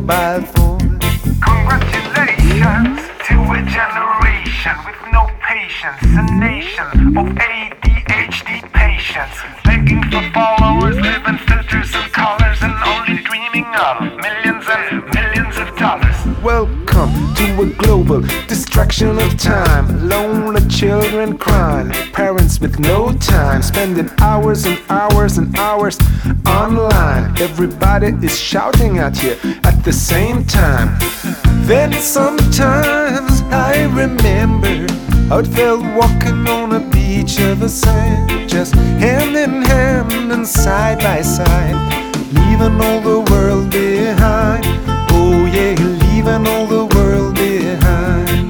mobile phone. Congratulations to a generation with no patience, a nation of ADHD patients, begging for followers, living filters and colors, and only dreaming of millions and millions of dollars. Welcome to a global distraction of time. Lonely children crying, parents with no time, spending hours and hours and hours online. Everybody is shouting at you at the same time. Then sometimes I remember how it felt walking on a beach of the sand, just hand in hand and side by side, leaving all the world behind. Oh yeah, leaving all the world behind.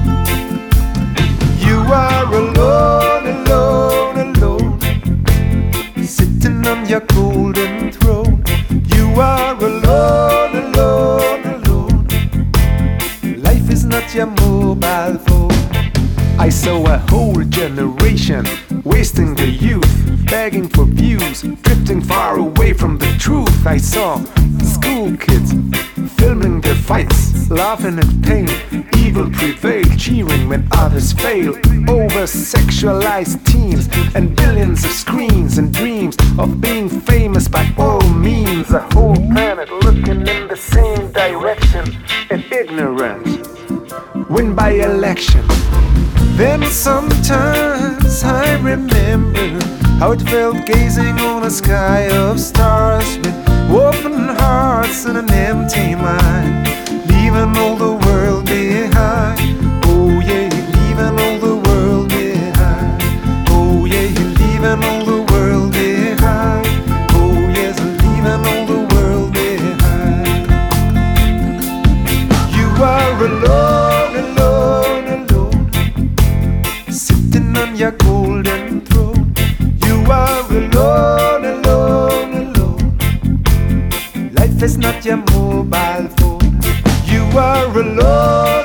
You are alone, alone, alone, sitting on your golden throne. You are alone, alone, alone. Life is not your mobile phone. I saw a whole generation wasting their youth, begging for views, drifting far away from the truth. I saw school kids filming their fights, laughing at pain. Evil prevailed, cheering when others fail. Over-sexualized teens and billions of screens and dreams of being famous by all means. The whole planet looking in the same direction, and ignorance win by election. Then sometimes I remember how it felt gazing on a sky of stars, with open hearts and an empty mind, leaving all the world behind. Oh yeah, leaving all the world behind. Oh yeah, leaving all the world behind. Oh yes, leaving all the world behind. You are alone, alone, alone, sitting on your golden throne. You are alone, alone, alone. Life is not your mobile phone. You are alone.